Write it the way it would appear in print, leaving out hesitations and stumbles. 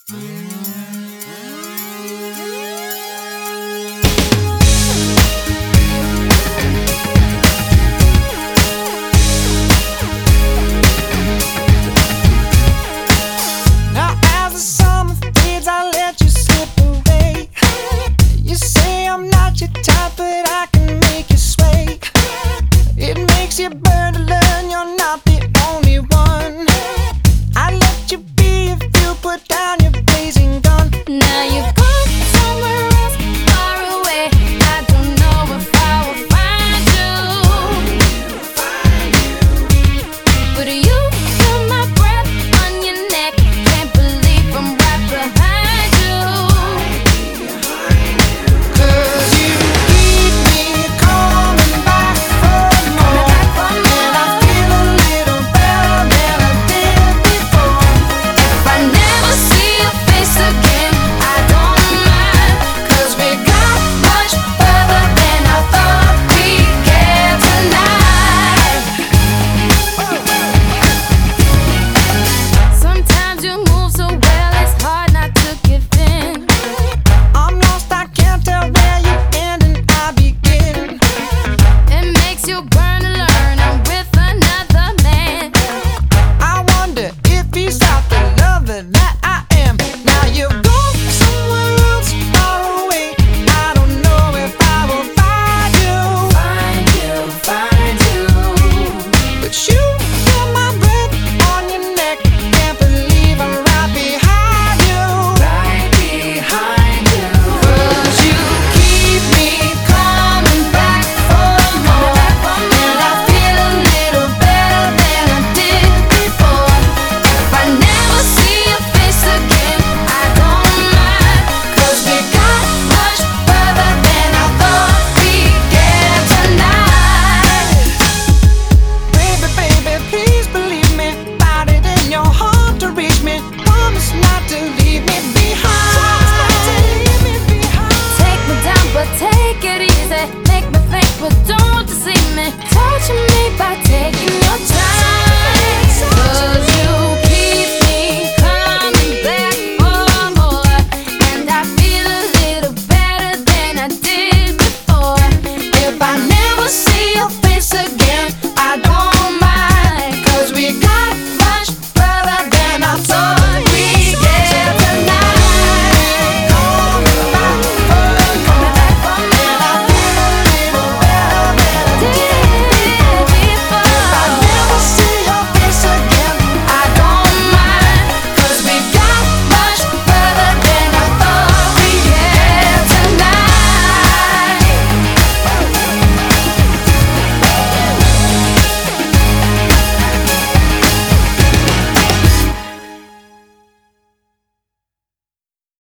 Now as the summer fades, I let you slip away. You say I'm not your type, but I can make you sway. It makes you burn to learn you're not the only one. I let you be if you put down